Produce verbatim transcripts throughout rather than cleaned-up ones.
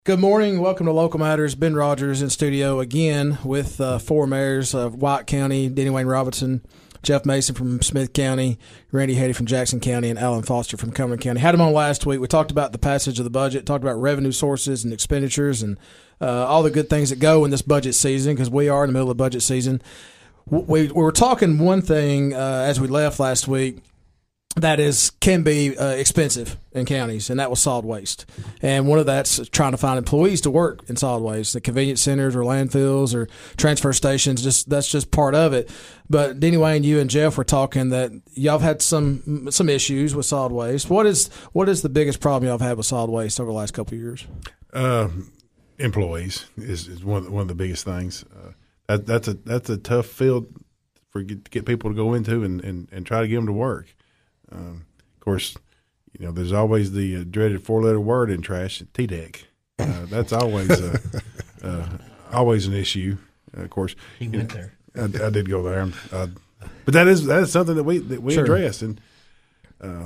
Good morning. Welcome to Local Matters. Ben Rogers in studio again with uh, four mayors of White County, Denny Wayne Robinson, Jeff Mason from Smith County, Randy Hady from Jackson County, and Alan Foster from Cumberland County. Had them on last week. We talked about the passage of the budget, talked about revenue sources and expenditures and uh, all the good things that go in this budget season, because we are in the middle of budget season. We, we were talking one thing uh, as we left last week that is can be uh, expensive in counties, and that was solid waste. And one of that's trying to find employees to work in solid waste, the convenience centers or landfills or transfer stations. Just that's just part of it. But Denny Wayne, you and Jeff were talking that y'all have had some some issues with solid waste. What is what is the biggest problem y'all have had with solid waste over the last couple of years? Uh, employees is, is one of the, one of the biggest things. Uh, that, that's a that's a tough field for get, to get people to go into and, and, and try to get them to work. Um, of course, you know, there's always the uh, dreaded four-letter word in trash, T D E C. Uh, that's always uh, uh, always an issue. Uh, of course, he went know, there. I, I did go there, uh, but that is that is something that we that we sure. address, and uh,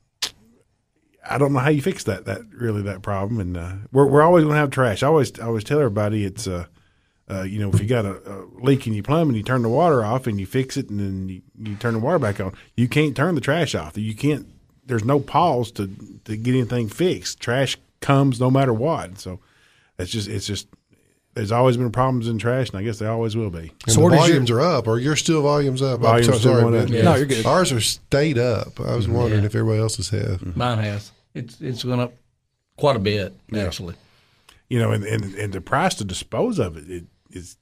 I don't know how you fix that that really that problem. And uh, we're we're always going to have trash. I always I always tell everybody it's uh, uh, you know, if you got a, a leak in your plumbing, you turn the water off and you fix it, and then you, you turn the water back on. You can't turn the trash off. You can't. There's no pause to to get anything fixed. Trash comes no matter what. So it's just it's just there's always been problems in trash, and I guess there always will be. And so the volumes your, are up, or you're still volumes up. Volumes I'm so sorry, up. Yeah. No, you're good. Ours are stayed up. I was wondering yeah. if everybody else's have. Mine has. It's it's gone up quite a bit yeah. actually. You know, and, and and the price to dispose of it, it is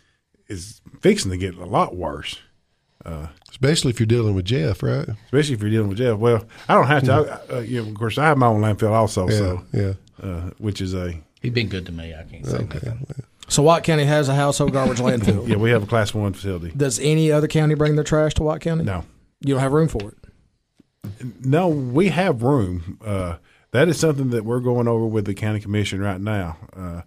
is fixing to get a lot worse. Uh, especially if you're dealing with Jeff, right? Especially if you're dealing with Jeff. Well, I don't have to. I, uh, you know, of course, I have my own landfill also. Yeah, so yeah, uh, which is a he's been good to me. I can't say okay. nothing. So White County has a household garbage landfill. Yeah, we have a class one facility. Does any other county bring their trash to White County? No, you don't have room for it. No, we have room. Uh, that is something that we're going over with the county commission right now. Uh,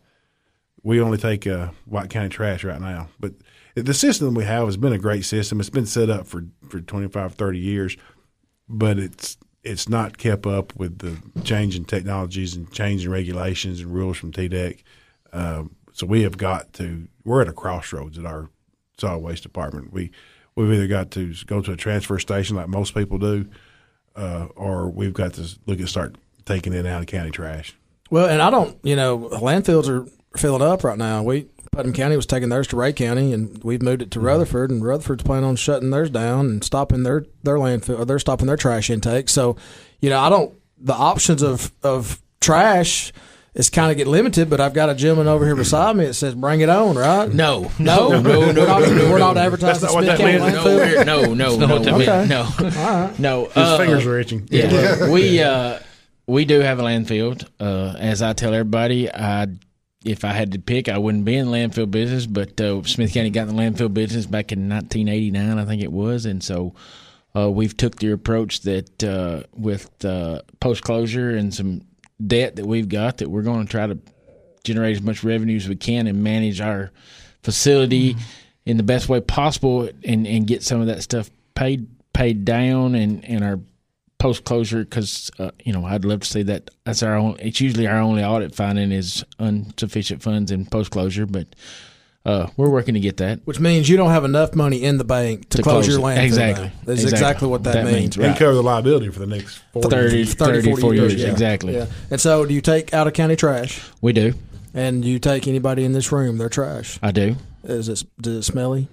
we only take uh, White County trash right now, but the system we have has been a great system. It's been set up for, for twenty-five, thirty years, but it's it's not kept up with the changing technologies and changing regulations and rules from T D E C. Uh, so we have got to – we're at a crossroads at our solid waste department. We, we've either got to go to a transfer station like most people do, uh, or we've got to look at start taking it out of county trash. Well, and I don't – you know, landfills are filling up right now. We – Putnam County was taking theirs to Ray County, and we've moved it to Rutherford, and Rutherford's planning on shutting theirs down and stopping their, their landfill, or they're stopping their trash intake. So, you know, I don't – the options of, of trash is kind of get limited, but I've got a gentleman over here beside me that says bring it on, right? No. No, no, no. We're not, no, we're not advertising That's not Smith County what that landfill. No, no, no, no, okay. no. All right. No. His uh, fingers are itching. Yeah, we uh, we do have a landfill. Uh, as I tell everybody, I if I had to pick, I wouldn't be in the landfill business, but uh, Smith County got in the landfill business back in nineteen eighty-nine, I think it was, and so uh, we've took the approach that uh, with uh, post-closure and some debt that we've got, that we're going to try to generate as much revenue as we can and manage our facility mm-hmm. in the best way possible, and, and get some of that stuff paid paid down and, and our post closure, because uh, you know, I'd love to see that. That's our own. It's usually our only audit finding is insufficient funds in post closure, but uh, we're working to get that. Which means you don't have enough money in the bank to, to close, close your landfill. Exactly. Down. That's exactly. exactly what that, that means. means Right. And cover the liability for the next forty, thirty, thirty, thirty forty years. years. Yeah. Exactly. Yeah. And so, do you take out of county trash? We do. And you take anybody in this room their trash? I do. Is it, is it smelly?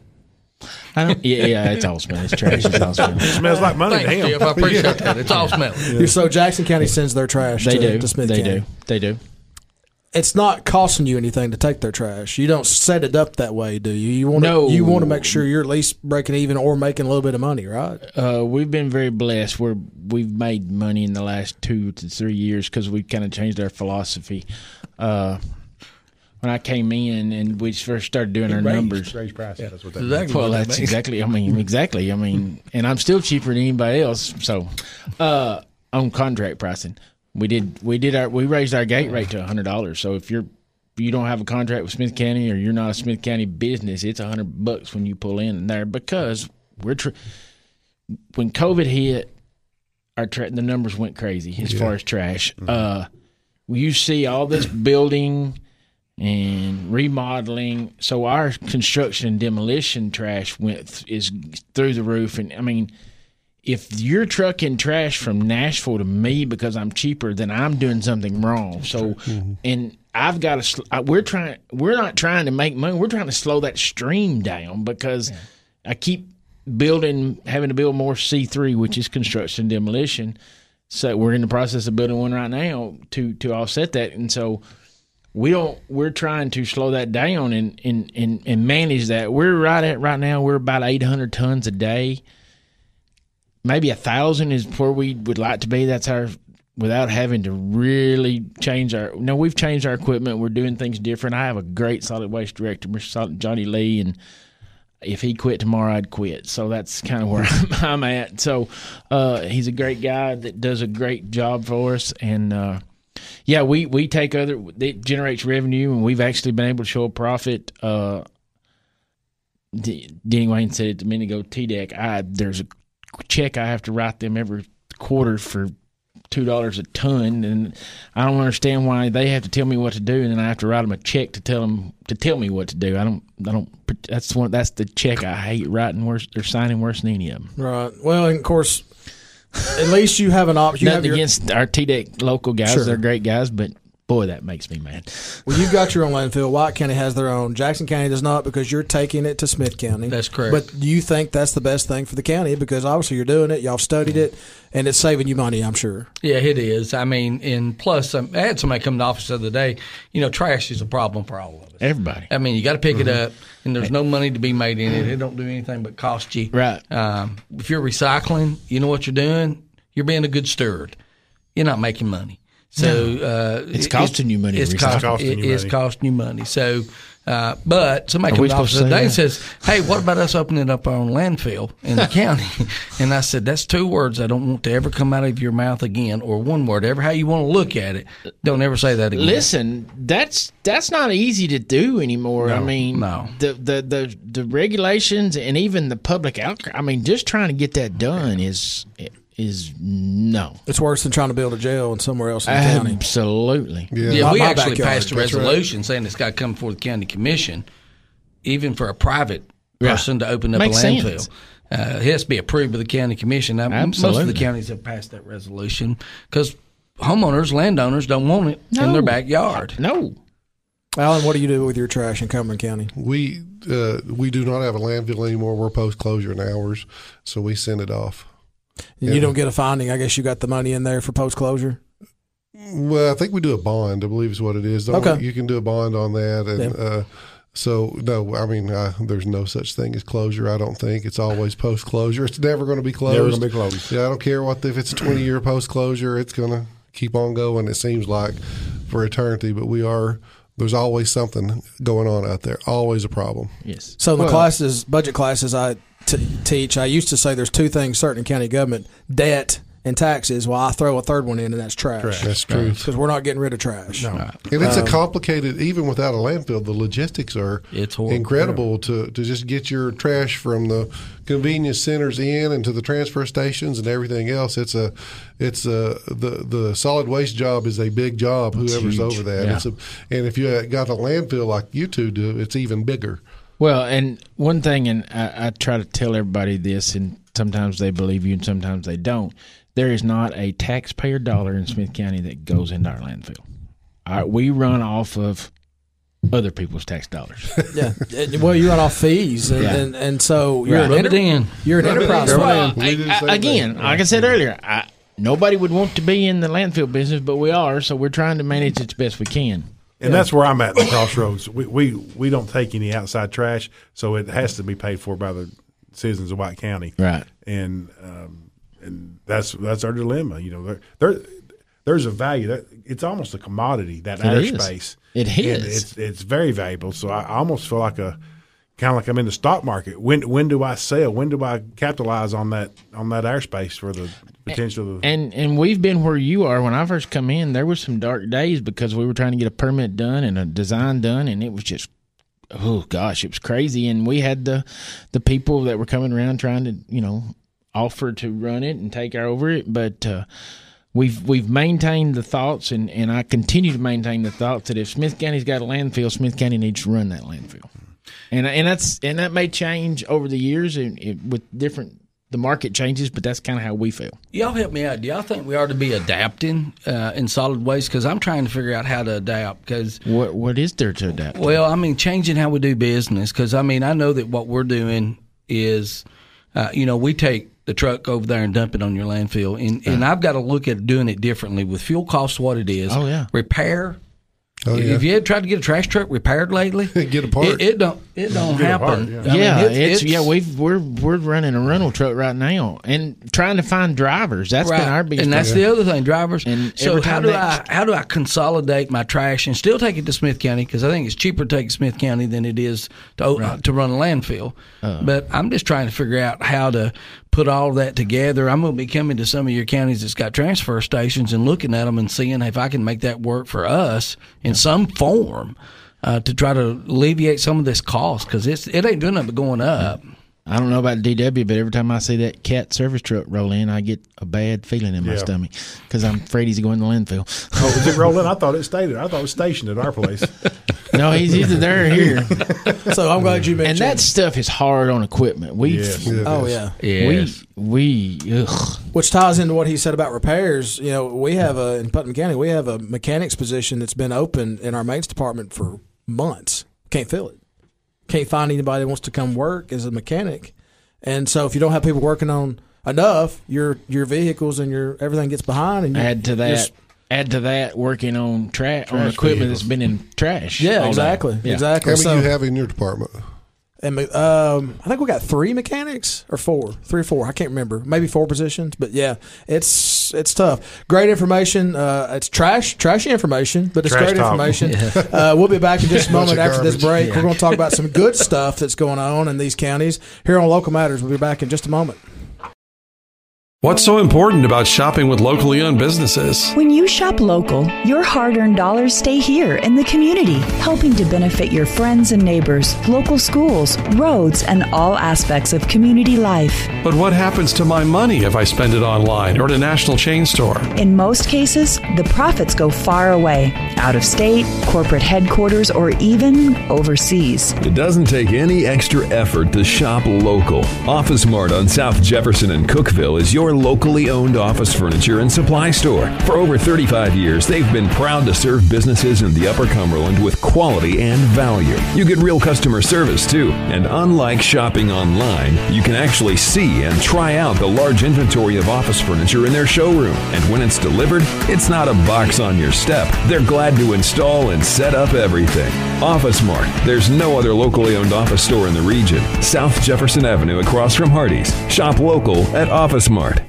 I don't, yeah, yeah, it's all smelly. It's trash. It's all smelly. It smells like money Thanks, to him. Jeff, I appreciate yeah. that. It's all smelly. Yeah. So Jackson County sends their trash they to, do. to Smith they County. do. They do. It's not costing you anything to take their trash. You don't set it up that way, do you? You want no. to, you want to make sure you're at least breaking even or making a little bit of money, right? Uh, we've been very blessed. We're we've made money in the last two to three years because we kind of changed our philosophy. Uh, when I came in and we first started doing it our raised, numbers, raised prices. Yeah. That's what that exactly means. Well, that's that exactly. I mean, exactly. I mean, and I'm still cheaper than anybody else. So, uh, on contract pricing, we did we did our we raised our gate rate to a hundred dollars. So if you're if you don't have a contract with Smith County or you're not a Smith County business, it's a hundred bucks when you pull in there, because we're tr- when COVID hit, our tra- the numbers went crazy as yeah. far as trash. Mm-hmm. Uh, you see all this building and remodeling. So our construction and demolition trash went is through the roof. And I mean, if you're trucking trash from Nashville to me because I'm cheaper, then I'm doing something wrong. So, mm-hmm. and I've got to. We're trying. We're not trying to make money. We're trying to slow that stream down because yeah. I keep building, having to build more C three, which is construction and demolition. So we're in the process of building one right now to to offset that, and so we don't. We're trying to slow that down and and and, and manage that. We're right at right now. We're about eight hundred tons a day. Maybe a thousand is where we would like to be. That's our. Without having to really change our, no, we've changed our equipment. We're doing things different. I have a great solid waste director, Mister Johnny Lee, and if he quit tomorrow, I'd quit. So that's kind of where I'm, I'm at. So uh, he's a great guy that does a great job for us, and uh, yeah, we we take other. It generates revenue, and we've actually been able to show a profit. Uh, Denny Wayne said it a minute ago. T D E C. I there's a check I have to write them every quarter for two dollars a ton, and I don't understand why they have to tell me what to do, and then I have to write them a check to tell them to tell me what to do. I don't. I don't. That's one. That's the check I hate writing. Worse, they're signing worse than any of them. Right. Well, and of course, at least you have an option. Nothing your, against our T D E C local guys. Sure. They're great guys, but boy, that makes me mad. Well, you've got your own landfill. White County has their own. Jackson County does not because you're taking it to Smith County. That's correct. But do you think that's the best thing for the county? Because obviously you're doing it. Y'all studied it, and it's saving you money, I'm sure. Yeah, it is. I mean, and plus, um, I had somebody come to the office the other day. You know, trash is a problem for all of us. Everybody. I mean, you got to pick mm-hmm. it up, and there's no money to be made in it. It don't do anything but cost you. Right. Um, if you're recycling, you know what you're doing? You're being a good steward. You're not making money. So uh, it's costing it, you money. It's, cost, costing it, you it's money. costing you money. So, uh, but somebody comes off the day and says, "Hey, what about us opening up our own landfill in the county?" And I said, "That's two words I don't want to ever come out of your mouth again, or one word, ever how you want to look at it. Don't ever say that again." Listen, that's that's not easy to do anymore. No, I mean, no. the, the the the regulations and even the public outcry. I mean, just trying to get that done is. Is no. It's worse than trying to build a jail in somewhere else in the county. Absolutely. Yeah, yeah we actually backyard. passed a resolution right. saying it's got to come before the county commission, even for a private person yeah. to open up Makes a landfill. Sense. Uh, it has to be approved by the county commission. Now, Absolutely. most of the counties have passed that resolution because homeowners, landowners don't want it no. in their backyard. No. Alan, what do you do with your trash in Cumberland County? We uh, we do not have a landfill anymore. We're post closure in hours, so we send it off. And you don't get a finding. I guess you got the money in there for post closure. Well, I think we do a bond. I believe is what it is. Don't okay, we? You can do a bond on that, and yeah. uh, so no. I mean, uh, there's no such thing as closure. I don't think it's always post closure. It's never going to be closed. Never going to be closed. Yeah, I don't care what the, if it's a twenty year post closure. It's going to keep on going. It seems like for eternity, but we are. There's always something going on out there. Always a problem. Yes. So the well, classes, budget classes, I. To teach, I used to say there's two things certain in county government: debt and taxes. Well, I throw a third one in, and that's trash. trash. That's true. Because we're not getting rid of trash. No. And it's um, a complicated, even without a landfill, the logistics are it's horrible. incredible to, to just get your trash from the convenience centers in and to the transfer stations and everything else. It's a, it's a, the, the solid waste job is a big job, whoever's over that. Yeah. It's a, and if you got a landfill like you two do, it's even bigger. Well, and one thing, and I, I try to tell everybody this, and sometimes they believe you and sometimes they don't, there is not a taxpayer dollar in Smith County that goes into our landfill. Our, we run off of other people's tax dollars. Yeah. Well, you run off fees, and, yeah. and, and so you're, right. an, enter- you're an enterprise. Well, I, I, again, like I said earlier, I, nobody would want to be in the landfill business, but we are, so we're trying to manage it as best we can. And yeah. that's where I'm at in the crossroads. We, we we don't take any outside trash, so it has to be paid for by the citizens of White County. Right. And um, and that's that's our dilemma. You know, there, there there's a value that it's almost a commodity, that airspace. It is. And it's it's very valuable. So I almost feel like a kind of like I'm in the stock market. When when do I sell? When do I capitalize on that on that airspace for the potential? Of, and and we've been where you are. When I first come in, there were some dark days because we were trying to get a permit done and a design done, and it was just oh gosh, it was crazy. And we had the the people that were coming around trying to you know offer to run it and take over it, but uh, we've we've maintained the thoughts, and, and I continue to maintain the thoughts that if Smith County's got a landfill, Smith County needs to run that landfill, and and that's and that may change over the years and, and with different the market changes, but that's kind of how we feel. Y'all help me out. Do y'all think we ought to be adapting uh, in solid waste? Because I'm trying to figure out how to adapt. Because what what is there to adapt? Well, I mean, changing how we do business. Because I mean, I know that what we're doing is, uh, you know, we take the truck over there and dump it on your landfill, and, and I've got to look at doing it differently with fuel costs. What it is, oh yeah, repair. Oh, yeah. Have you ever tried to get a trash truck repaired lately? Get apart. It, it don't. It don't Get happen. apart, yeah, I mean, yeah, it's, it's, it's yeah. We've we're we're running a rental truck right now and trying to find drivers. That's right. been our biggest. And that's problem. the other thing, drivers. And so every how time do next- I how do I consolidate my trash and still take it to Smith County? Because I think it's cheaper to take it to Smith County than it is to uh, to run a landfill. Uh, but I'm just trying to figure out how to put all of that together. I'm going to be coming to some of your counties that's got transfer stations and looking at them and seeing if I can make that work for us in some form. Uh, to try to alleviate some of this cost, because it's it ain't doing nothing but going up. I don't know about D W, but every time I see that cat service truck roll in, I get a bad feeling in my Yeah. stomach because I'm afraid he's going to the landfill. Oh, was it rolling? I thought it stayed there. I thought it was stationed at our place. No, he's either there or here. So I'm glad you mentioned. And that stuff is hard on equipment. We, Yes. Yeah, it oh is. yeah. Yes. we, we, ugh. Which ties into what he said about repairs. You know, we have a in Putnam County, we have a mechanics position that's been open in our maintenance department for months. Can't fill it. Can't find anybody that wants to come work as a mechanic. And so if you don't have people working on enough, your your vehicles and your everything gets behind. And you, Add to that, add to that, working on tra- on Trash equipment vehicles. that's been in trash. Yeah, all day. exactly, Yeah. exactly. How many So, do you have in your department? and um, I think we got three mechanics or four, three or four. I can't remember. Maybe four positions, but yeah, it's it's tough. Great information. Uh, it's trash, trashy information, but it's Trash great talk. information. Uh, we'll be back in just a Bunch moment of after this garbage. break. We're going to talk about some good stuff that's going on in these counties here on Local Matters. We'll be back in just a moment. What's so important about shopping with locally owned businesses? When you shop local, your hard-earned dollars stay here in the community, helping to benefit your friends and neighbors, local schools, roads, and all aspects of community life. But what happens to my money if I spend it online or at a national chain store? In most cases, the profits go far away, out of state, corporate headquarters, or even overseas. It doesn't take any extra effort to shop local. Office Mart on South Jefferson and Cookville is your locally owned office furniture and supply store. For over thirty-five years, they've been proud to serve businesses in the Upper Cumberland with quality and value. You get real customer service too. And unlike shopping online, you can actually see and try out the large inventory of office furniture in their showroom. And when it's delivered, it's not a box on your step. They're glad to install and set up everything. Office Mart. There's no other locally owned office store in the region. South Jefferson Avenue across from Hardee's. Shop local at Office Mart.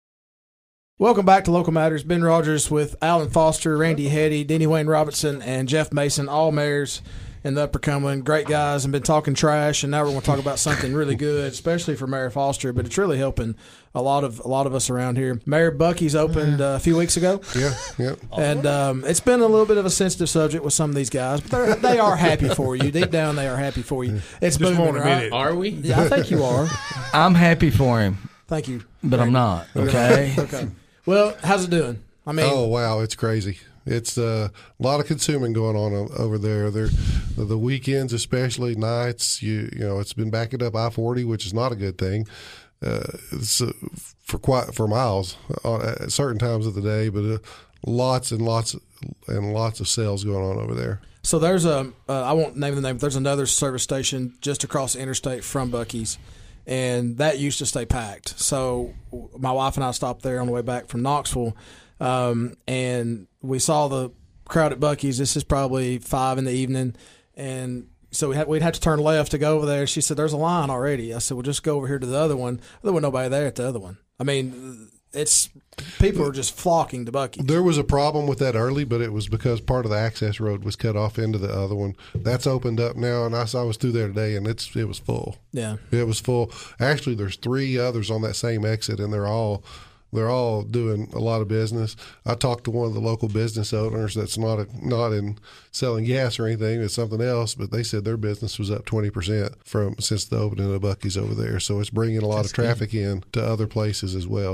Welcome back to Local Matters. Ben Rogers with Alan Foster, Randy Hetty, Denny Wayne Robertson, and Jeff Mason, all mayors in the Upper Cumberland. Great guys, and been talking trash, and now we're going to talk about something really good, especially for Mayor Foster, but it's really helping a lot of a lot of us around here. Mayor Bucky's opened uh, a few weeks ago. Yeah, yeah. And um, it's been a little bit of a sensitive subject with some of these guys, but they're, they are happy for you. Deep down, they are happy for you. It's Just booming, won't admit right? it. Are we? Yeah, I think you are. I'm happy for him, Thank you. but I'm not. Okay. Okay. Well, how's it doing? I mean, Oh wow, it's crazy. It's uh, a lot of consuming going on o- over there. There, the weekends, especially nights. You you know, it's been backing up I forty, which is not a good thing. Uh, it's, uh, for quite for miles on, at certain times of the day, but uh, lots and lots and lots of sales going on over there. so there's a uh, I won't name the name, but there's another service station just across the interstate from Bucky's, and that used to stay packed. So my wife and I stopped there on the way back from Knoxville, um, and we saw the crowd at Bucky's. This is probably five in the evening, and so we had, we'd have to turn left to go over there. She said, "There's a line already." I said, "Well, just go over here to the other one." There wasn't nobody there at the other one. I mean, it's people are just flocking to Bucky's. There was a problem with that early, but it was because part of the access road was cut off into the other one. That's opened up now, and I, saw, I was through there today, and it's it was full. Yeah. It was full. Actually, there's three others on that same exit, and they're all they're all doing a lot of business. I talked to one of the local business owners that's not a, not in selling gas or anything, it's something else, but they said their business was up twenty percent from since the opening of Bucky's over there. So it's bringing a lot That's of traffic in to other places as well.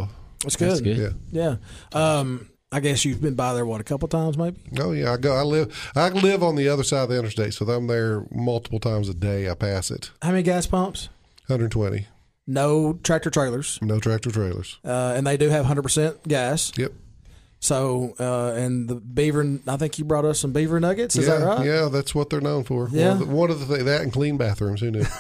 That's good. That's good. Yeah. Yeah. Um, I guess you've been by there, what, a couple times maybe? Oh yeah, I go. I live. I live on the other side of the interstate, so I'm there multiple times a day. I pass it. How many gas pumps? one hundred twenty. No tractor trailers. No tractor trailers. Uh, and they do have one hundred percent gas. Yep. So, uh, and the beaver, I think you brought us some beaver nuggets. Is yeah, that right? Yeah, that's what they're known for. Yeah. One of the, one of the things, that and clean bathrooms. Who knew?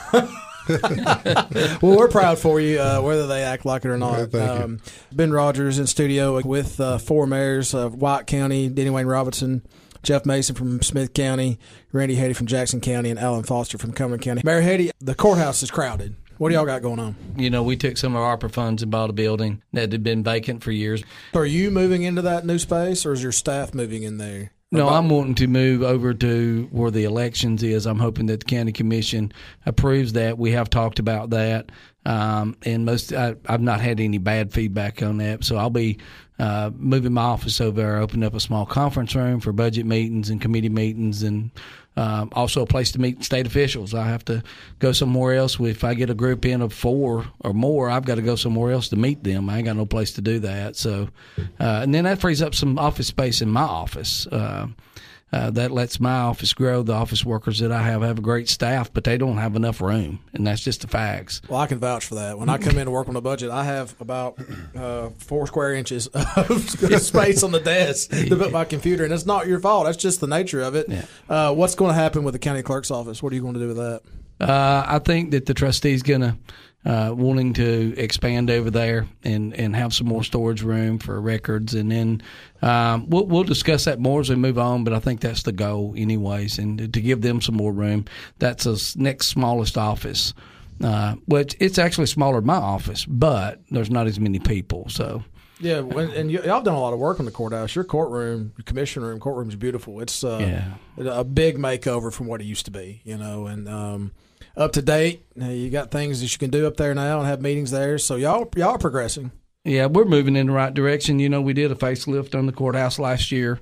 Well, we're proud for you, uh, whether they act like it or not. Yeah, thank um, you. Ben Rogers in studio with uh, four mayors of White County, Denny Wayne Robinson, Jeff Mason from Smith County, Randy Hady from Jackson County, and Alan Foster from Cumberland County. Mayor Hady, the courthouse is crowded. What do y'all got going on? You know, we took some of our ARPA funds and bought a building that had been vacant for years. So are you moving into that new space, or is your staff moving in there? No, I'm wanting to move over to where the elections is. I'm hoping that the county commission approves that. We have talked about that, um, and most I, I've not had any bad feedback on that. So I'll be uh, moving my office over there, opening up a small conference room for budget meetings and committee meetings, and um, also a place to meet state officials. I have to go somewhere else. If I get a group in of four or more, I've got to go somewhere else to meet them. I ain't got no place to do that. So, uh, and then that frees up some office space in my office. Uh, Uh, that lets my office grow. The office workers that I have have a great staff, but they don't have enough room, and that's just the facts. Well, I can vouch for that. When I come in to work on the budget, I have about uh, four square inches of space on the desk to put my computer, and it's not your fault. That's just the nature of it. Yeah. Uh, what's going to happen with the county clerk's office? What are you going to do with that? Uh, I think that the trustee's going to uh, wanting to expand over there and, and have some more storage room for records, and then um, we'll we'll discuss that more as we move on. But I think that's the goal, anyways, and to give them some more room. That's the next smallest office, uh, which it's actually smaller than my office, but there's not as many people, so. Yeah, when, and y- y'all done a lot of work on the courthouse. Your courtroom, your commission room, courtroom is beautiful. It's uh, Yeah. a big makeover from what it used to be, you know, and um, up to date. Uh, You got things that you can do up there now and have meetings there. So y'all, y'all are progressing. Yeah, we're moving in the right direction. You know, we did a facelift on the courthouse last year,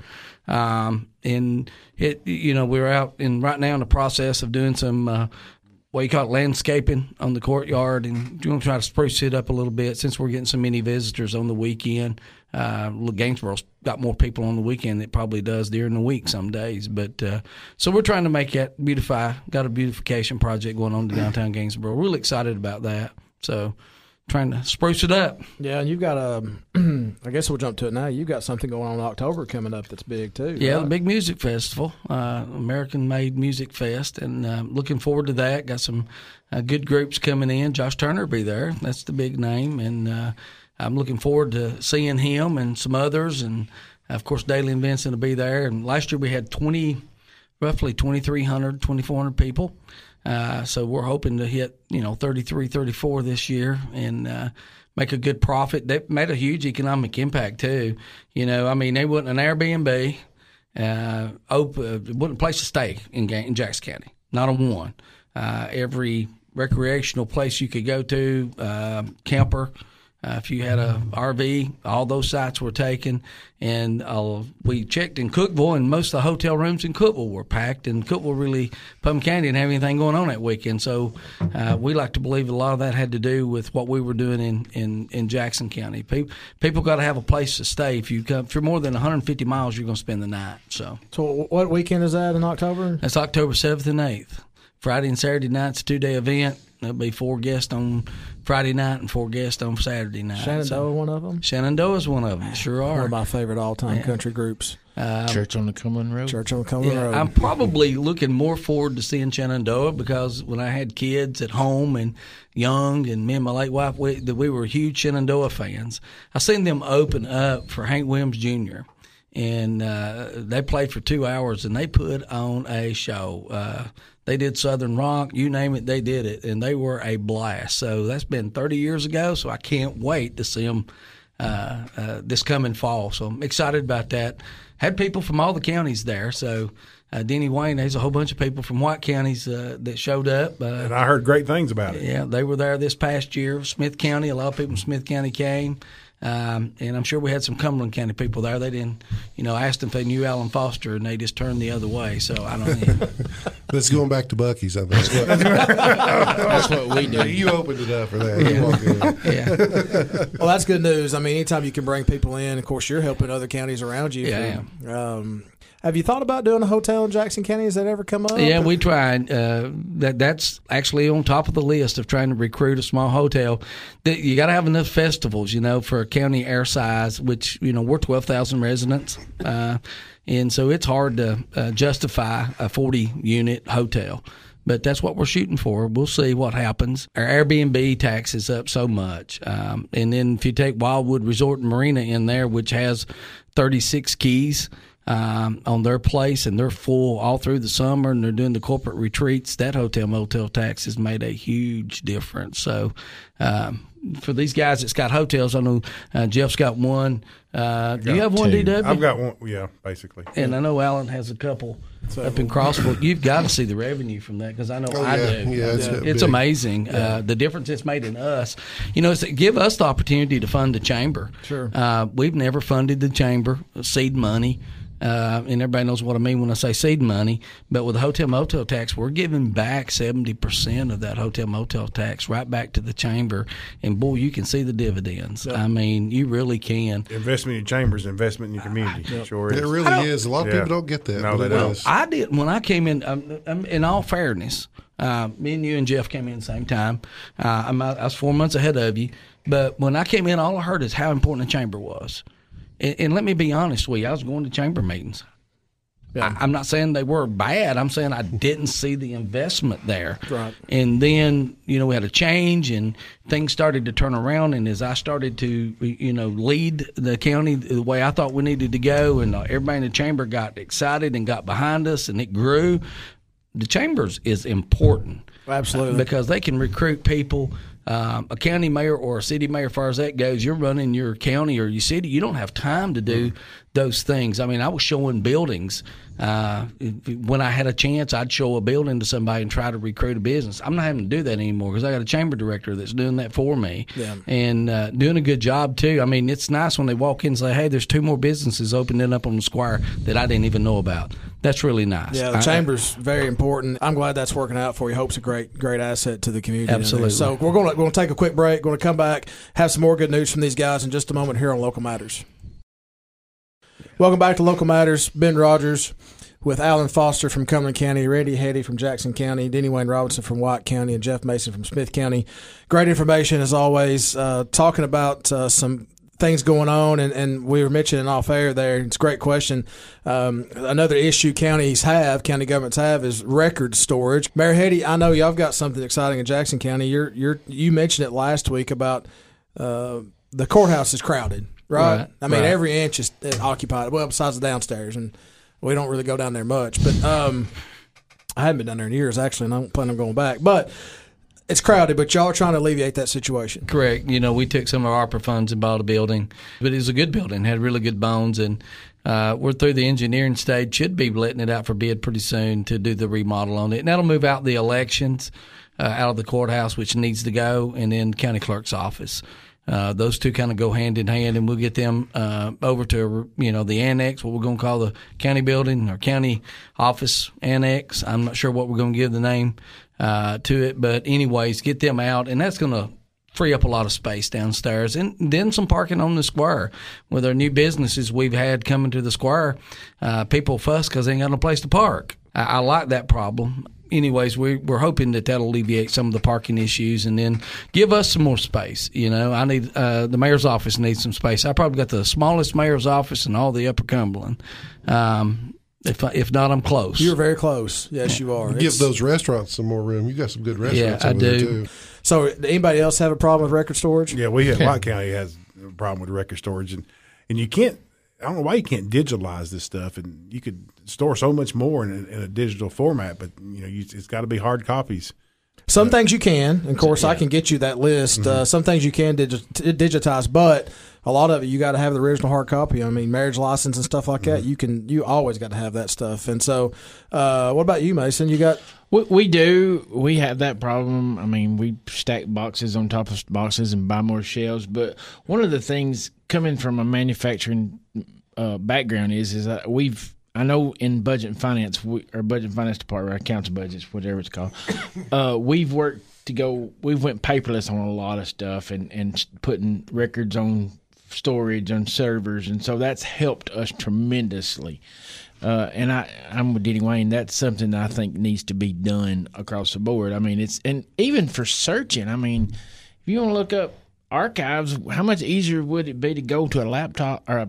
um, and it. You know, we're out in right now in the process of doing some. Uh, what you call it, landscaping on the courtyard, and we're going to try to spruce it up a little bit since we're getting so many visitors on the weekend. Uh, Gainesboro's got more people on the weekend than it probably does during the week some days. But uh, so we're trying to make that beautify. Got a beautification project going on in downtown Gainesboro. Really excited about that. So trying to spruce it up. Yeah, and you've got a. I guess we'll jump to it now. You've got something going on in October coming up that's big too. Yeah, right? the big music festival, uh, American Made Music Fest, and uh, looking forward to that. Got some uh, good groups coming in. Josh Turner will be there. That's the big name, and uh, I'm looking forward to seeing him and some others. And of course, Daly and Vincent will be there. And last year we had twenty, roughly twenty-three hundred, twenty-four hundred people. Uh, so we're hoping to hit, you know, thirty-three, thirty-four this year and uh, make a good profit. They made a huge economic impact too. You know, I mean, they wasn't an Airbnb, uh, open, it wasn't a place to stay in, in Jackson County, not a one. Uh, every recreational place you could go to, uh, camper. Uh, if you had a R V, all those sites were taken, and uh, we checked in Cookeville, and most of the hotel rooms in Cookeville were packed, and Cookeville really, Putnam County didn't have anything going on that weekend, so uh, we like to believe a lot of that had to do with what we were doing in, in, in Jackson County. People people got to have a place to stay. If you come, if you're more than one hundred fifty miles, you're going to spend the night. So, So what weekend is that in October? that's October seventh and eighth. Friday and Saturday night's a two-day event. There'll be four guests on Friday night and four guests on Saturday night. Shenandoah, so, one of them? Shenandoah's one of them. Sure are. One of my favorite all-time Yeah. country groups. Uh, Church on the Cumberland Road. Church on Cumberland yeah, Road. I'm probably looking more forward to seeing Shenandoah because when I had kids at home and young, and me and my late wife, we, we were huge Shenandoah fans. I seen them open up for Hank Williams Junior And uh, they played for two hours, and they put on a show. Uh, they did Southern rock, you name it, they did it, and they were a blast. So that's been thirty years ago, so I can't wait to see them uh, uh, this coming fall. So I'm excited about that. Had people from all the counties there, so uh, Denny Wayne, there's a whole bunch of people from White counties uh, that showed up. Uh, And I heard great things about it. yeah, they were there this past year. Smith County, a lot of people from Smith County came. Um, and I'm sure we had some Cumberland County people there. They didn't, you know, asked them if they knew Alan Foster, and they just turned the other way. So I don't know. That's going back to Buc-ee's, I think. That's what we do. You opened it up for that. Yeah. yeah. Well, that's good news. I mean, anytime you can bring people in, of course, you're helping other counties around you. Yeah, for, um, have you thought about doing a hotel in Jackson County? Has that ever come up? Yeah, we tried. Uh, that that's actually on top of the list of trying to recruit a small hotel. That you got to have enough festivals, you know, for a county our size. Which you know we're twelve thousand residents, uh, and so it's hard to uh, justify a forty unit hotel. But that's what we're shooting for. We'll see what happens. Our Airbnb tax is up so much, um, and then if you take Wildwood Resort and Marina in there, which has thirty-six keys. Um, on their place, and they're full all through the summer, and they're doing the corporate retreats, that hotel motel tax has made a huge difference. So um, for these guys that's got hotels, I know uh, Jeff's got one. Uh, do you have one, D W? I've got one, yeah, basically. And I know Alan has a couple so, up in Crossville. You've got to see the revenue from that, because I know oh, I yeah. do. Yeah, it's, yeah. it's amazing, yeah. uh, the difference it's made in us. You know, it's give us the opportunity to fund the chamber. Sure. Uh, we've never funded the chamber, seed money. Uh, and everybody knows what I mean when I say seed money. But with the hotel motel tax, we're giving back seventy percent of that hotel motel tax right back to the chamber. And, boy, you can see the dividends. Yep. I mean, you really can. Investment in your chambers, investment in your community. Yep. Sure is. It really is. A lot of yeah. people don't get that. No, they don't. I did. When I came in, um, in all fairness, uh, me and you and Jeff came in at the same time. Uh, I'm, I was four months ahead of you. But when I came in, all I heard is how important the chamber was. And, and let me be honest with you, I was going to chamber meetings. Yeah. I, I'm not saying they were bad. I'm saying I didn't see the investment there. Right. And then, you know, we had a change and things started to turn around. And as I started to, you know, lead the county the way I thought we needed to go, and everybody in the chamber got excited and got behind us, and it grew. The chambers is important. Absolutely. Because they can recruit people. Um, a county mayor or a city mayor, as far as that goes, you're running your county or your city. You don't have time to do those things. I mean, I was showing buildings. Uh, when I had a chance, I'd show a building to somebody and try to recruit a business. I'm not having to do that anymore because I got a chamber director that's doing that for me yeah. and uh, doing a good job, too. I mean, it's nice when they walk in and say, hey, there's two more businesses opening up on the square that I didn't even know about. That's really nice. Yeah, the chamber's very important. I'm glad that's working out for you. Hope's a great, great asset to the community. Absolutely. So we're going to going to take a quick break. Going to come back, have some more good news from these guys in just a moment here on Local Matters. Welcome back to Local Matters. Ben Rogers with Alan Foster from Cumberland County, Randy Heady from Jackson County, Denny Wayne Robinson from White County, and Jeff Mason from Smith County. Great information as always. Uh, talking about uh, some things going on, and, and we were mentioning off air there. It's a great question. Um, another issue counties have, county governments have, is record storage. Mayor Heady, I know y'all got something exciting in Jackson County. You're you're you mentioned it last week about uh, the courthouse is crowded, right? right I mean, right. every inch is occupied. Well, besides the downstairs, and we don't really go down there much. But um, I haven't been down there in years actually, and I don't plan on going back. But it's crowded, but y'all are trying to alleviate that situation. Correct. You know, we took some of our ARPA funds and bought a building, but it was a good building, had really good bones, and uh, we're through the engineering stage. Should be letting it out for bid pretty soon to do the remodel on it, and that'll move out the elections uh, out of the courthouse, which needs to go, and then county clerk's office. Uh, those two kind of go hand in hand, and we'll get them uh, over to, you know, the annex, what we're going to call the county building or county office annex. I'm not sure what we're going to give the name uh, to it, but anyways, get them out, and that's going to free up a lot of space downstairs, and then some parking on the square. With our new businesses we've had coming to the square, uh, people fuss because they ain't got no place to park. I, I like that problem. Anyways, we, we're hoping that that'll alleviate some of the parking issues and then give us some more space. You know, I need uh, the mayor's office needs some space. I probably got the smallest mayor's office in all the Upper Cumberland. Um, if if not, I'm close. You're very close. Yes, you are. Give it's, those restaurants some more room. You got some good restaurants. Yeah, over I do. There too. So, anybody else have a problem with record storage? Yeah, we have, White County has a problem with record storage, and and you can't. I don't know why you can't digitalize this stuff, and you could store so much more in a, in a digital format, but you know, you, it's got to be hard copies. Some uh, things you can, and of course, yeah. I can get you that list. Mm-hmm. Uh, some things you can digi- digitize, but a lot of it, you got to have the original hard copy. I mean, marriage license and stuff like that. You can, you always got to have that stuff. And so, uh, what about you, Mason? You got? We, we do. We have that problem. I mean, we stack boxes on top of boxes and buy more shelves. But one of the things coming from a manufacturing uh, background is, is that we've, I know in budget and finance, we, or budget and finance department, our accounts and budgets, whatever it's called, uh, we've worked to go, we've went paperless on a lot of stuff and, and putting records on storage on servers, and so that's helped us tremendously. Uh, and I, I'm with Denny Wayne. That's something that I think needs to be done across the board. I mean, it's and even for searching. I mean, if you want to look up archives, how much easier would it be to go to a laptop or a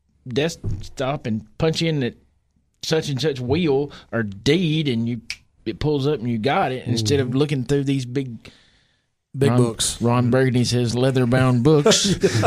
desktop and punch in that such and such wheel or deed, and you it pulls up and you got it, instead of looking through these big. Big Ron, books. Ron Burgundy says leather-bound books.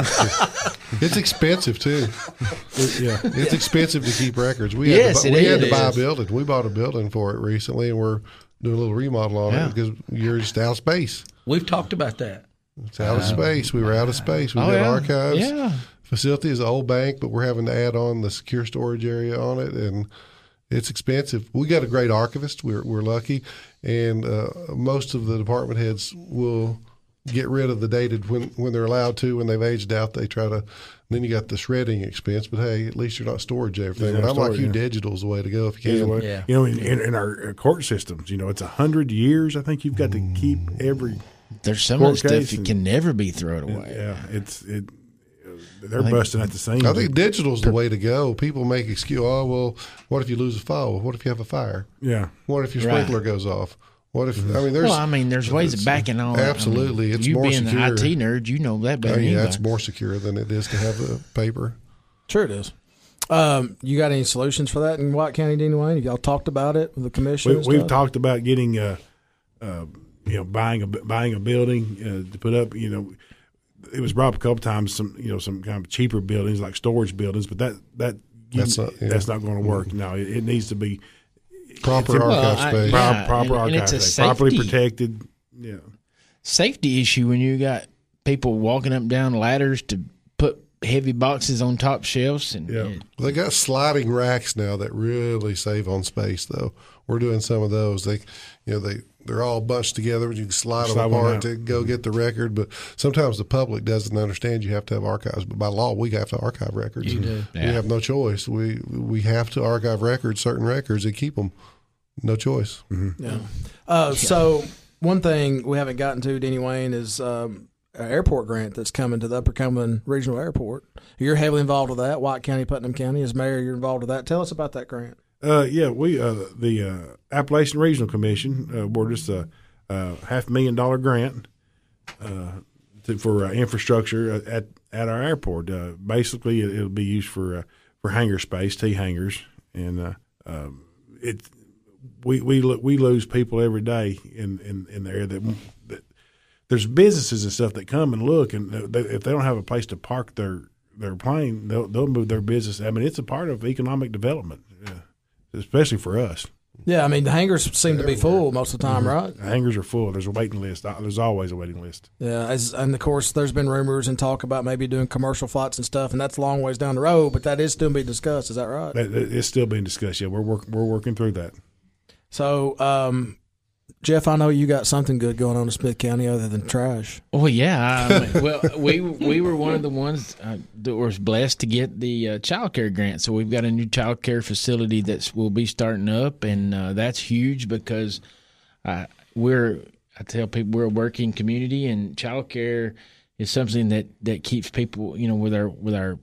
It's expensive too. It- yeah. It's expensive to keep records. We Yes, had to, bu- it we had to is. buy a building. We bought a building for it recently, and we're doing a little remodel on Yeah. it because you're just out of space. We've talked about that. It's out of space. We were out of space. We've Oh, got yeah. archives. Yeah. Facility is an old bank, but we're having to add on the secure storage area on it, and it's expensive. We got a great archivist. We're we're lucky, and uh, most of the department heads will get rid of the dated when when they're allowed to. When they've aged out, they try to. And then you got the shredding expense, but hey, at least you're not storage everything. Yeah, But I'm like storage, you, yeah. digital's the way to go if you Is can. the way- Yeah. You know, in, in, in our uh, court systems, you know, it's a hundred years. I think you've got to keep every. There's some Court of the case stuff you and- can never be thrown away. Yeah, it's it. They're busting at the seams. I think digital's the way to go. People make excuse. Oh well, what if you lose a file? What if you have a fire? Yeah. What if your Right. sprinkler goes off? What if I mean? There's Well, I mean, there's ways of backing on. Absolutely. I mean, It's you more being secure. an I T nerd, you know that better Oh, than yeah, anybody. it's more secure than it is to have the paper. Sure, it is. Um, you got any solutions for that in White County, Dean Wayne? Y'all talked about it with the commission? We, and we've stuff? talked about getting, uh, uh, you know, buying a buying a building uh, to put up. You know, it was brought up a couple times. Some you know some kind of cheaper buildings like storage buildings, but that that you, That's not- yeah. that's not going to work. No, it, it needs to be Proper It's a- archive Well, I- space. yeah. proper, proper and- and archive it's a space, properly safety- protected. Yeah. Safety issue when you got people walking up and down ladders to put heavy boxes on top shelves, and Yeah. They got sliding racks now that really save on space. Though we're doing some of those. They, you know, they they're all bunched together. You can slide, Slide them one apart out. to go get the record. But sometimes the public doesn't understand. You have to have archives. But by law, we have to archive records. You do. We Yeah. have no choice. We we have to archive records, certain records, and keep them. No choice. Yeah. Uh, so one thing we haven't gotten to, Denny Wayne, is um, an airport grant that's coming to the Upper Cumberland Regional Airport. You're heavily involved with that. White County, Putnam County, as mayor, you're involved with that. Tell us about that grant. Uh, yeah, we uh, the uh, Appalachian Regional Commission uh, awarded us a, a half million dollar grant uh, to, for uh, infrastructure at at our airport. Uh, basically, it, it'll be used for uh, for hangar space, T hangars, and uh, um, it we we lo- we lose people every day in, in, in the area that, that there's businesses and stuff that come and look, and they, if they don't have a place to park their their plane, they'll they'll move their business. I mean, it's a part of economic development, yeah, especially for us. Yeah, I mean, the hangars seem to be full most of the time, right? The hangars are full. There's a waiting list. There's always a waiting list. Yeah, as, and of course, there's been rumors and talk about maybe doing commercial flights and stuff, and that's a long ways down the road, but that is still being discussed. Is that right? That, that- it's still being discussed. Yeah, we're work, we're working through that. So, um, Jeff, I know you got something good going on in Smith County other than trash. Oh yeah, I mean, well we we were one of the ones uh, that was blessed to get the uh, child care grant. So we've got a new child care facility that will be starting up, and uh, that's huge because uh, we're I tell people we're a working community, and child care is something that, that keeps people, you know, with our with our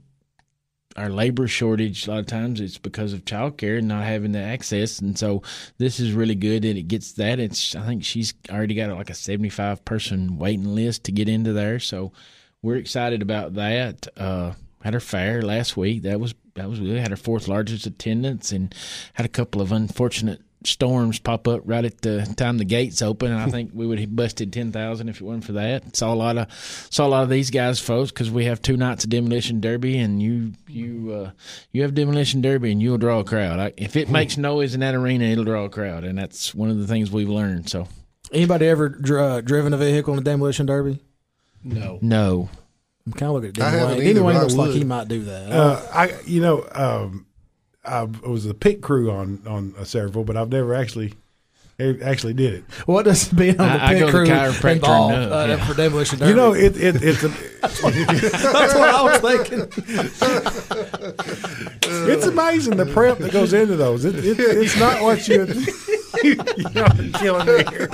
our labor shortage. A lot of times it's because of child care and not having the access, and so this is really good that it gets that. It's I think she's already got like a seventy-five person waiting list to get into there, so we're excited about that. Uh, had her fair last week. That was that was good. Had her fourth largest attendance, and had a couple of unfortunate storms pop up right at the time the gates open. And I think we would have busted ten thousand if it wasn't for that. Saw a lot of saw a lot of these guys, folks, because we have two nights of demolition derby, and you you uh, you have demolition derby, and you'll draw a crowd. I, if it makes noise in that arena, it'll draw a crowd, and that's one of the things we've learned. So, Anybody ever dr- uh, driven a vehicle in a demolition derby? No. no, I'm kind of looking at Denny I haven't Wayne. either, Denny Wayne but I looks like would. he might do that. Uh, I, you know, um, I was a pit crew on on uh, several, but I've never actually actually did it. What does being on the I- I pit go to crew chiropractor involve and, uh, uh, yeah. for demolition derby? You know, it, it it's a, that's what I was thinking. it's amazing the prep that goes into those. It, it, it's not what you. you know, you're killing me here.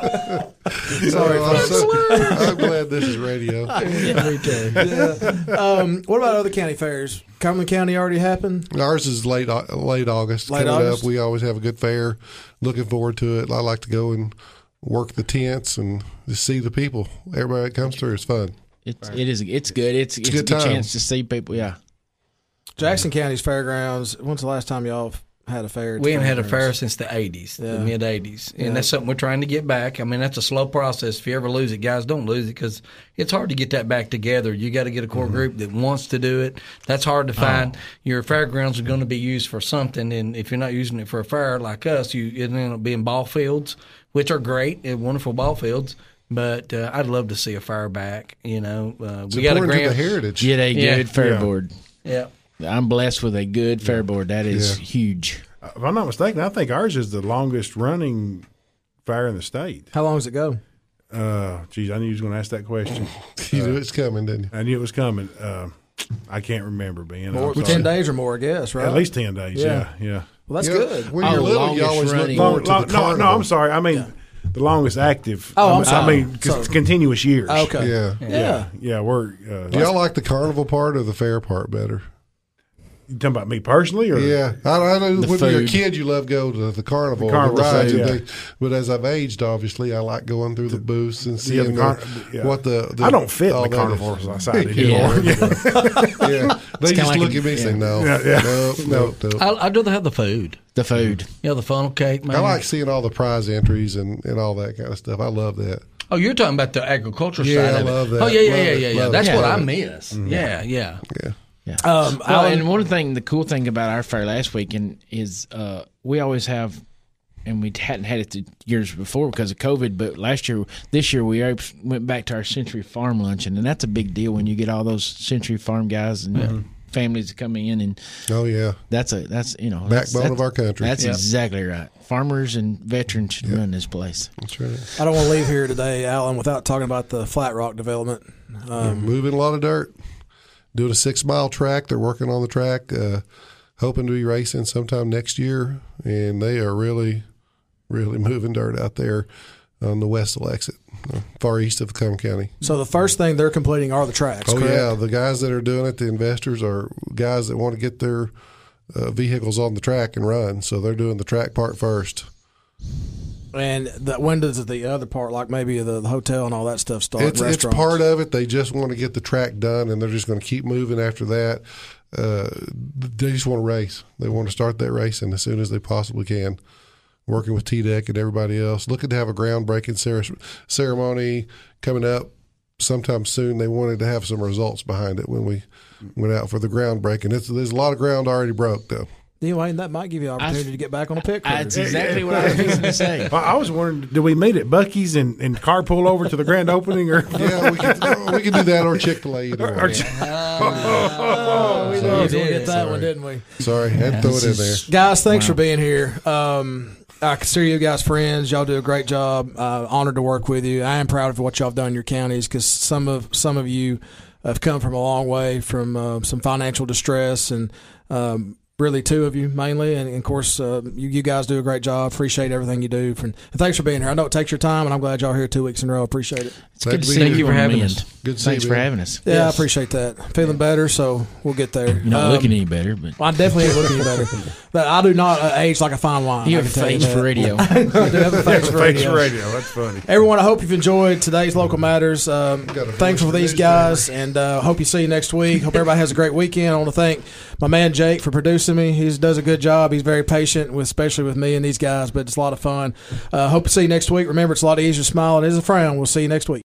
Sorry, Oh, I'm, folks. so- I'm glad this is radio. Me too. Yeah. Um, what about other county fairs? Cumberland County already happened. Ours is late Au- late August. Late coming August? up. We always have a good fair. Looking forward to it. I like to go and work the tents and just see the people. Everybody that comes through is fun. It's it is it's good. It's it's, a a good good time. chance to see people. Yeah. Jackson County's fairgrounds. When's the last time y'all had a fair? at We the haven't had a fairgrounds? fair since the eighties, Yeah. the mid eighties, and Yeah. that's something we're trying to get back. I mean, that's a slow process. If you ever lose it, guys, don't lose it because it's hard to get that back together. You got to get a core group that wants to do it. That's hard to find. Your fairgrounds are going to be used for something, and if you're not using it for a fair like us, you it end up being ball fields, which are great and wonderful ball fields. But uh, I'd love to see a fair back. You know, uh, It's we got a important to the grant. heritage. Get a Yeah. good fair Yeah. board. Yeah. I'm blessed with a good fair board. That is Yeah. huge. If I'm not mistaken, I think ours is the longest running fair in the state. How long does it go? Uh, geez, I knew you was going to ask that question. You knew it's coming, didn't you? I knew it was coming. Uh, I can't remember, Ben. More, I'm sorry. ten days or more, I guess. Right? At least ten days. Yeah. Yeah, yeah. Well, that's You know, good. When Our you're little, you longest always look running- forward Long, to the long, no, carnival. no, I'm sorry. I mean the longest active. Oh, I'm I mean, sorry. I mean, 'cause So- continuous years. Okay. Yeah. Yeah. yeah. We're. Uh, Do y'all like the carnival part or the fair part better? you talking about me personally, or Yeah, I, I know The when you were a food. kid, you love go to the carnival, The carnival, the rides, so, and yeah. things. But as I've aged, obviously, I like going through the booths and Yeah, seeing the car- the, yeah. what the, the I don't fit all in the that carnival is. side anymore. Yeah. Yeah, they kinda just like look a- at me and say, yeah. "No, Yeah, yeah. no, no, no." I, I'd rather have the food. The food. You know, the funnel cake, man. I like seeing all the prize entries and, and all that kind of stuff. I love that. Oh, you're talking about the agricultural Yeah, side I of it. love that. Oh, yeah, yeah, Love yeah, it, yeah, yeah. love That's it. what Yeah. I miss. Yeah, yeah. Yeah, Yeah. Um, Well, Alan- and one thing, the cool thing about our fair last weekend is uh, we always have, and we hadn't had it the years before because of COVID, but last year, this year, we went back to our Century Farm luncheon, and that's a big deal when you get all those Century Farm guys and families to come in, and oh yeah, that's a that's you know that's, backbone that's, of our country. That's Yep. exactly right. Farmers and veterans should run this place. That's right. I don't want to leave here today, Alan, without talking about the Flat Rock development. Um, Moving a lot of dirt, doing a six mile track. They're working on the track, uh, hoping to be racing sometime next year, and they are really, really moving dirt out there on the west exit, uh, far east of Cumberland County. so the first thing they're completing are the tracks. Oh correct? yeah, the guys that are doing it, the investors, are guys that want to get their uh, vehicles on the track and run. So they're doing the track part first. And the, when does the other part, like maybe the, the hotel and all that stuff, start? It's it's Restaurants? part of it. They just want to get the track done, and they're just going to keep moving after that. Uh, they just want to race. They want to start that racing as soon as they possibly can. Working with T D E C and everybody else, looking to have a groundbreaking cer- ceremony coming up sometime soon. They wanted to have some results behind it when we went out for the groundbreaking. It's, there's a lot of ground already broke, though. Anyway, that might give you an opportunity to get back on a pit crew. That's exactly what I was going to say. Well, I was wondering, do we meet at Buc-ee's and, and carpool over to the grand opening, or Yeah, we can we can do that or Chick Fil A. Either or way. Oh, we So knew you we was gonna did. get that one, Sorry. didn't we? Sorry, had to throw it in there. Guys, thanks for being here. Um, I consider you guys friends. Y'all do a great job. Uh, honored to work with you. I am proud of what y'all have done in your counties because some of some of you have come from a long way from uh, some financial distress and. Um, Really, two of you mainly, and, and of course, uh, you, you guys do a great job. Appreciate everything you do, and thanks for being here. I know it takes your time, and I'm glad y'all are here two weeks in a row. Appreciate it. It's good to see Thank you you for on the having mend. us. Good to see Thanks you, for man. having us. Yeah, I Yes. appreciate that. Feeling better, so we'll get there. You're not Um, looking any better, but Well, I definitely ain't looking any better. But I do not uh, age like a fine wine. you I have can a tell you face that. for radio. I do have a face for Thanks radio. for radio. That's funny. Everyone, I hope you've enjoyed today's Local Matters. Um, Got a thanks voice for for these news guys, and uh, hope you see you next week. Hope everybody has a great weekend. I want to thank my man Jake for producing me. He does a good job. He's very patient, with, especially with me and these guys, but it's a lot of fun. Uh, hope to see you next week. Remember, it's a lot easier to smile than it is a frown. We'll see you next week.